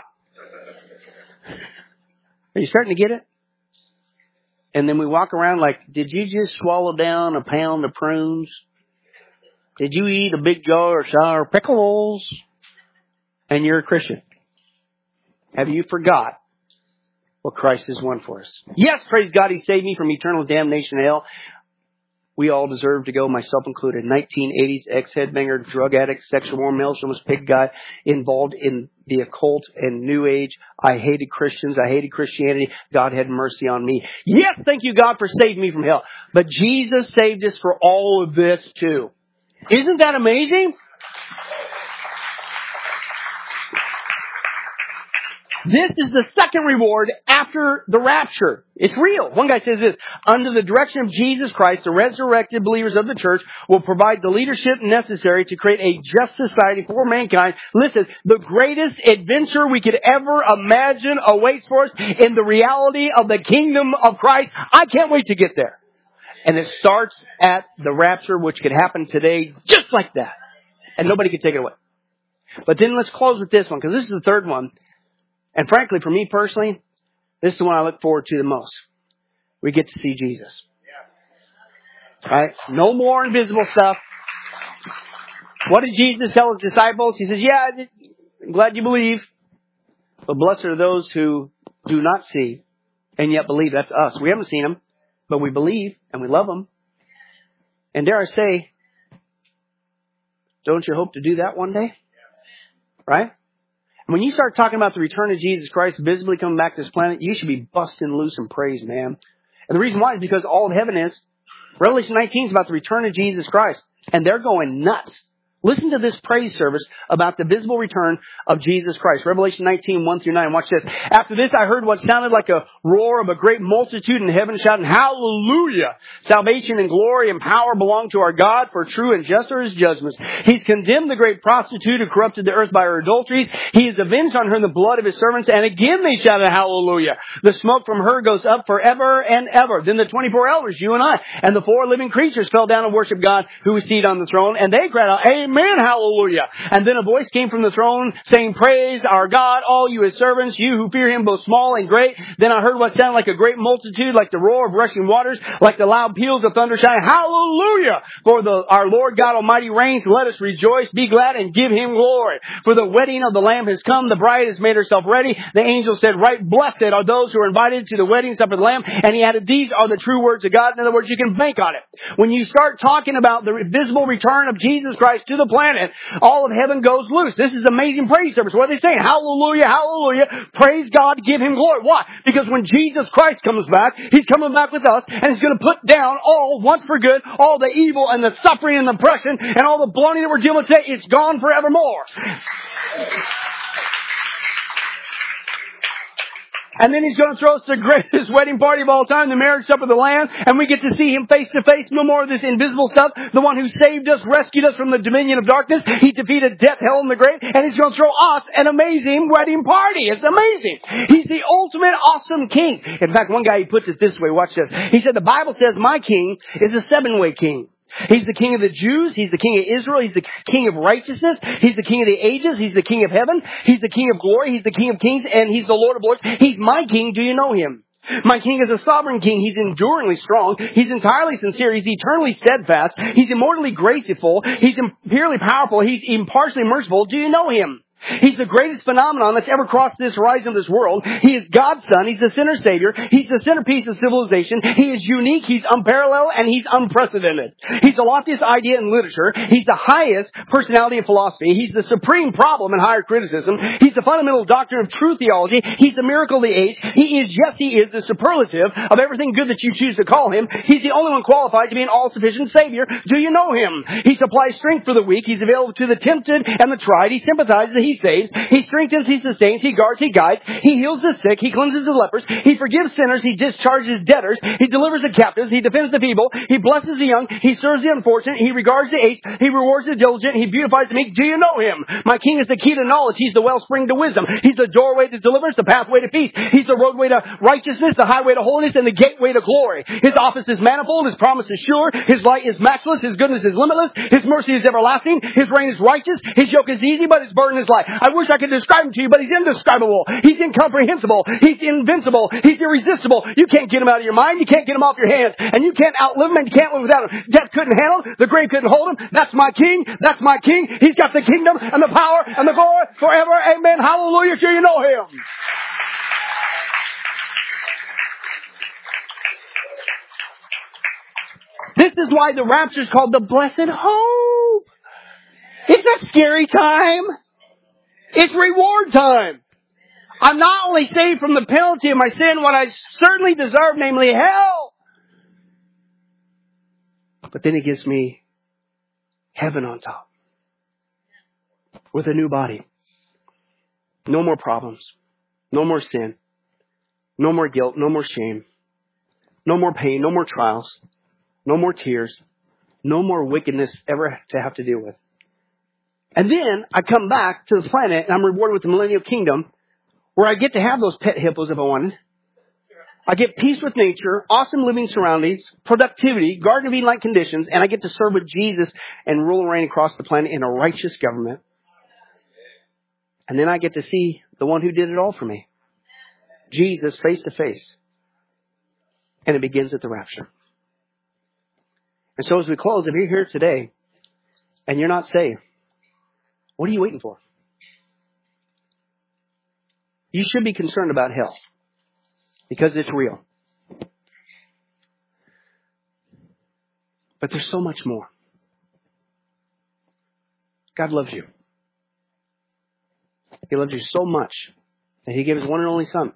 Are you starting to get it? And then we walk around like, did you just swallow down a pound of prunes? Did you eat a big jar of sour pickles? And you're a Christian. Have you forgot what Christ has won for us? Yes, praise God, He saved me from eternal damnation and hell. We all deserve to go, myself included. 1980s ex-headbanger, drug addict, sexual war, maelstrom's pig guy, involved in the occult and New Age. I hated Christians. I hated Christianity. God had mercy on me. Yes, thank you, God, for saving me from hell. But Jesus saved us for all of this, too. Isn't that amazing? This is the second reward after the rapture. It's real. One guy says this, under the direction of Jesus Christ, the resurrected believers of the church will provide the leadership necessary to create a just society for mankind. Listen, the greatest adventure we could ever imagine awaits for us in the reality of the kingdom of Christ. I can't wait to get there. And it starts at the rapture, which could happen today just like that. And nobody can take it away. But then let's close with this one, because this is the third one. And frankly, for me personally, this is the one I look forward to the most. We get to see Jesus. Right? No more invisible stuff. What did Jesus tell His disciples? He says, yeah, I'm glad you believe. But blessed are those who do not see and yet believe. That's us. We haven't seen Him, but we believe and we love Him. And dare I say, don't you hope to do that one day? Right? When you start talking about the return of Jesus Christ visibly coming back to this planet, you should be busting loose in praise, man. And the reason why is because all of heaven is. Revelation 19 is about the return of Jesus Christ. And they're going nuts. Listen to this praise service about the visible return of Jesus Christ. Revelation 19, 1-9. Watch this. After this, I heard what sounded like a roar of a great multitude in heaven shouting, Hallelujah! Salvation and glory and power belong to our God, for true and just are His judgments. He's condemned the great prostitute who corrupted the earth by her adulteries. He has avenged on her in the blood of His servants. And again they shouted, Hallelujah! The smoke from her goes up forever and ever. Then the 24 elders, you and I, and the 4 living creatures fell down and worshiped God who was seated on the throne. And they cried out, Amen, hallelujah. And then a voice came from the throne saying, Praise our God, all you His servants, you who fear Him, both small and great. Then I heard what sounded like a great multitude, like the roar of rushing waters, like the loud peals of thunder, shouting, Hallelujah! For our Lord God Almighty reigns. Let us rejoice, be glad, and give Him glory. For the wedding of the Lamb has come. The bride has made herself ready. The angel said, Right blessed are those who are invited to the wedding supper of the Lamb. And he added, These are the true words of God. In other words, you can bank on it. When you start talking about the visible return of Jesus Christ to the planet, all of heaven goes loose. This is amazing praise service. What are they saying? Hallelujah, hallelujah. Praise God, give Him glory. Why? Because when Jesus Christ comes back, He's coming back with us, and He's going to put down all, once for good, all the evil and the suffering and the oppression and all the baloney that we're dealing with today. It's gone forevermore. And then He's going to throw us the greatest wedding party of all time, the marriage supper of the Lamb, and we get to see Him face to face. No more of this invisible stuff. The one who saved us, rescued us from the dominion of darkness. He defeated death, hell, and the grave, and He's going to throw us an amazing wedding party. It's amazing. He's the ultimate awesome king. In fact, one guy, he puts it this way. Watch this. He said, the Bible says my king is a 7-way king. He's the king of the Jews. He's the king of Israel. He's the king of righteousness. He's the king of the ages. He's the king of heaven. He's the king of glory. He's the king of kings. And He's the Lord of lords. He's my king. Do you know Him? My king is a sovereign king. He's enduringly strong. He's entirely sincere. He's eternally steadfast. He's immortally graceful. He's imperially powerful. He's impartially merciful. Do you know Him? He's the greatest phenomenon that's ever crossed this horizon of this world. He is God's Son. He's the sinner Savior. He's the centerpiece of civilization. He is unique. He's unparalleled, and He's unprecedented. He's the loftiest idea in literature. He's the highest personality in philosophy. He's the supreme problem in higher criticism. He's the fundamental doctrine of true theology. He's the miracle of the age. He is the superlative of everything good that you choose to call Him. He's the only one qualified to be an all-sufficient Savior. Do you know Him? He supplies strength for the weak. He's available to the tempted and the tried. He sympathizes. He He saves. He strengthens. He sustains. He guards. He guides. He heals the sick. He cleanses the lepers. He forgives sinners. He discharges debtors. He delivers the captives. He defends the feeble. He blesses the young. He serves the unfortunate. He regards the aged. He rewards the diligent. He beautifies the meek. Do you know Him? My King is the key to knowledge. He's the wellspring to wisdom. He's the doorway to deliverance, the pathway to peace. He's the roadway to righteousness, the highway to holiness, and the gateway to glory. His office is manifold. His promise is sure. His light is matchless. His goodness is limitless. His mercy is everlasting. His reign is righteous. His yoke is easy, but His burden is light. I wish I could describe Him to you, but He's indescribable. He's incomprehensible. He's invincible. He's irresistible. You can't get Him out of your mind. You can't get Him off your hands. And you can't outlive Him, and you can't live without Him. Death couldn't handle Him. The grave couldn't hold Him. That's my King. That's my King. He's got the kingdom and the power and the glory forever. Amen. Hallelujah. Sure you know Him. This is why the rapture is called the blessed hope. It's a scary time. It's reward time. I'm not only saved from the penalty of my sin, what I certainly deserve, namely hell, but then He gives me heaven on top with a new body. No more problems. No more sin. No more guilt. No more shame. No more pain. No more trials. No more tears. No more wickedness ever to have to deal with. And then I come back to the planet and I'm rewarded with the millennial kingdom where I get to have those pet hippos if I wanted. I get peace with nature, awesome living surroundings, productivity, Garden of Eden-like conditions, and I get to serve with Jesus and rule and reign across the planet in a righteous government. And then I get to see the one who did it all for me. Jesus face to face. And it begins at the rapture. And so as we close, if you're here today and you're not saved, what are you waiting for? You should be concerned about hell because it's real. But there's so much more. God loves you. He loves you so much that He gave His one and only Son.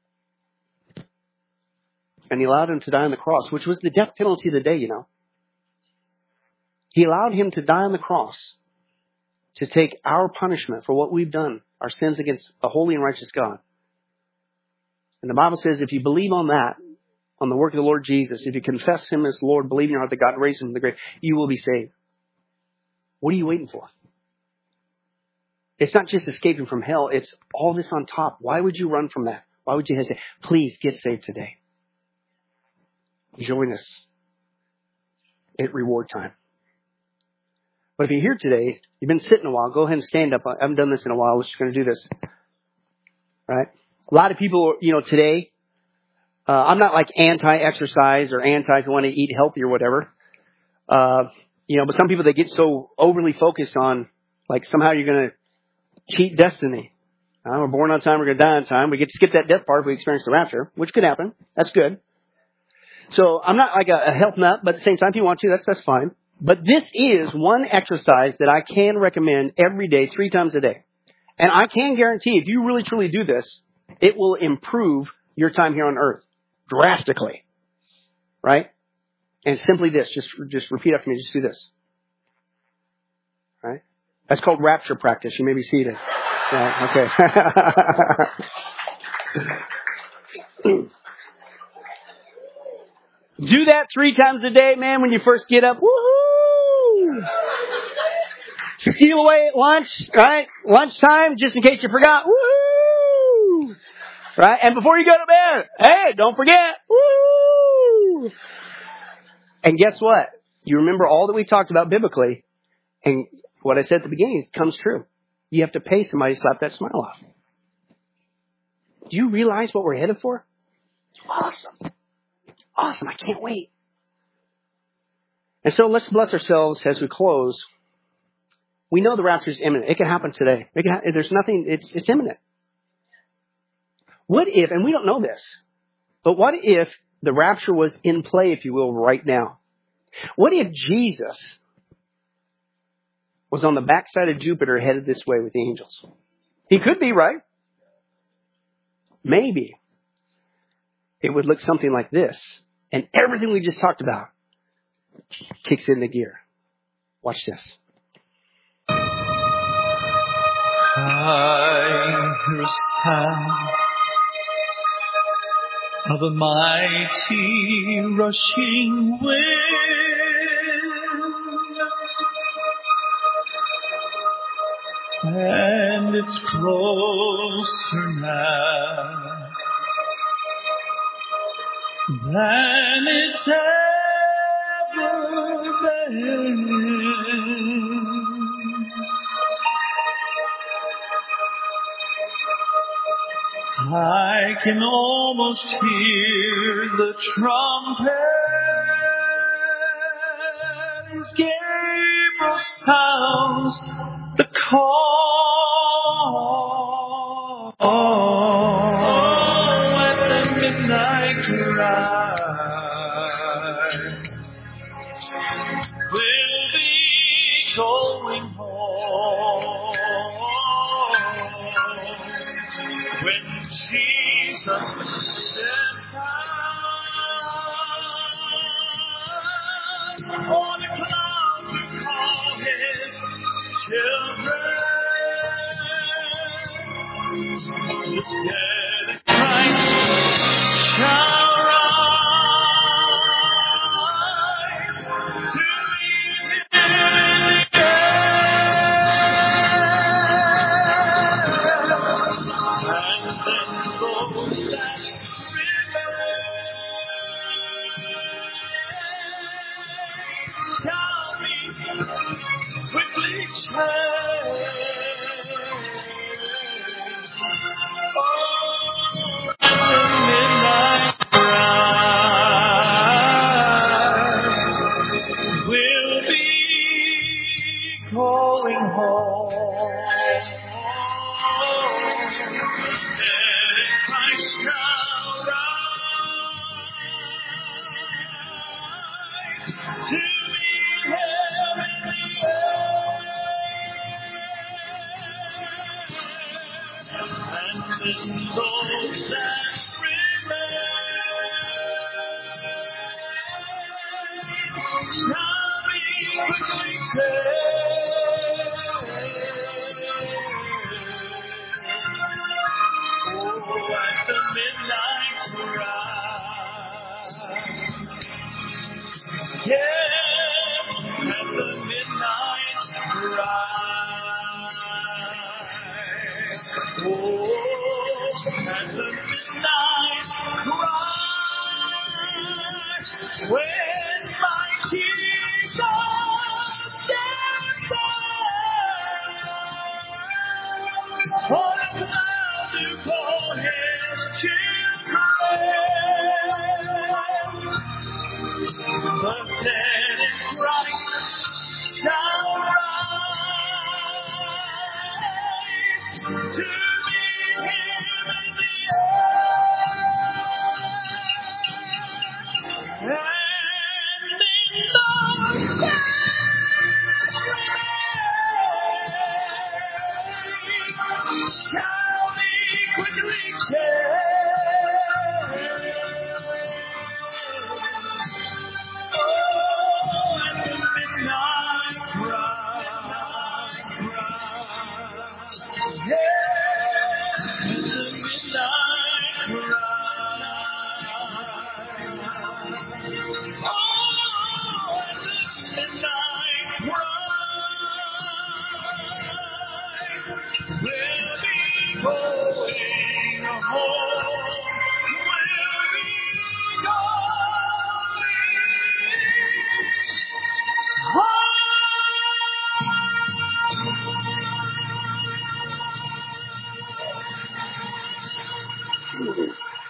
And He allowed Him to die on the cross, which was the death penalty of the day, you know. He allowed Him to die on the cross to take our punishment for what we've done, our sins against a holy and righteous God. And the Bible says if you believe on that, on the work of the Lord Jesus, if you confess Him as Lord, believe in your heart that God raised Him from the grave, you will be saved. What are you waiting for? It's not just escaping from hell. It's all this on top. Why would you run from that? Why would you hesitate? Please get saved today. Join us at reward time. But if you're here today, you've been sitting a while, go ahead and stand up. I haven't done this in a while. We're just going to do this. Right? A lot of people, today, I'm not like anti-exercise or anti if you want to eat healthy or whatever. But some people, they get so overly focused on, like, somehow you're going to cheat destiny. We're born on time, we're going to die on time. We get to skip that death part if we experience the rapture, which could happen. That's good. So I'm not like a health nut, but at the same time, if you want to, that's fine. But this is one exercise that I can recommend every day, 3 times a day. And I can guarantee if you really truly do this, it will improve your time here on earth drastically. Right? And simply this, just repeat after me, just do this. Right? That's called rapture practice. You may be seated. Yeah, okay. Do that 3 times a day, man, when you first get up. Woohoo! Steal away at lunch, right? Lunchtime, just in case you forgot. Woohoo! Right? And before you go to bed, hey, don't forget. Woo! And guess what? You remember all that we talked about biblically, and what I said at the beginning comes true. You have to pay somebody to slap that smile off. Do you realize what we're headed for? It's awesome. Awesome. I can't wait. And so let's bless ourselves as we close. We know the rapture is imminent. It can happen today. There's nothing, it's imminent. What if, and we don't know this, but what if the rapture was in play, if you will, right now? What if Jesus was on the backside of Jupiter headed this way with the angels? He could be, right? Maybe. It would look something like this. And everything we just talked about kicks into gear. Watch this. I hear a sound of a mighty rushing wind, and it's closer now than it's ever been. I can almost hear the trumpet as Gabriel sounds the call. At the midnight cry, we'll be going home when Jesus said, on the clouds to call his children. The dead in Christ shall rise to meet him in the air. And then those that shall be quickly changed. Oh, at the midnight cry, we'll be going home. And Christ shall rise to meet him in the air. And then those that remain shall be quickly saved. Oh, at the midnight cry. Yes, at the midnight cry. Oh, at the midnight cry. When my Jesus stands on the cloud to call his children, the dead in Christ shall rise to meet him in the air. And in the shall be quickly changed. Oh, at the midnight cry. Yes, at the midnight cry. Oh, at the midnight cry. We'll be going home. We'll be going home.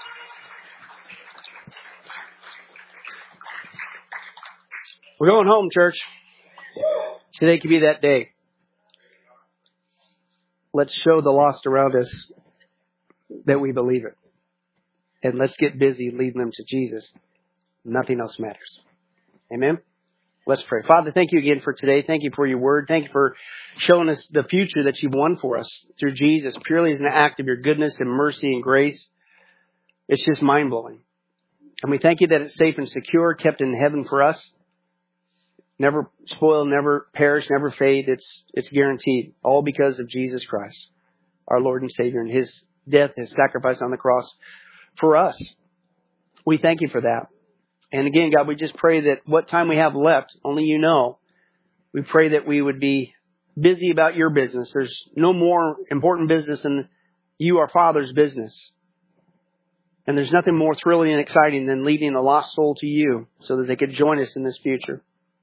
We're going home, church. Today could be that day. Let's show the lost around us that we believe it. And let's get busy leading them to Jesus. Nothing else matters. Amen? Let's pray. Father, thank you again for today. Thank you for your word. Thank you for showing us the future that you've won for us through Jesus, purely as an act of your goodness and mercy and grace. It's just mind-blowing. And we thank you that it's safe and secure, kept in heaven for us. Never spoil, never perish, never fade. It's guaranteed. All because of Jesus Christ. our Lord and Savior, and His death, His sacrifice on the cross for us. We thank You for that. And again, God, we just pray that what time we have left, only You know. We pray that we would be busy about Your business. There's no more important business than You, our Father's business. And there's nothing more thrilling and exciting than leading a lost soul to You so that they could join us in this future.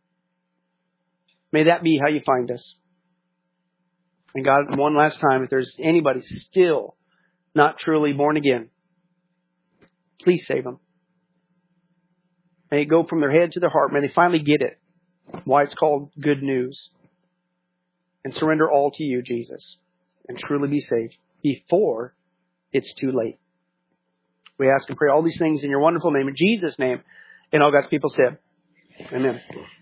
May that be how You find us. And God, one last time, if there's anybody still not truly born again, please save them. May it go from their head to their heart. May they finally get it, why it's called good news. And surrender all to You, Jesus, and truly be saved before it's too late. We ask and pray all these things in Your wonderful name, in Jesus' name, and all God's people said, amen.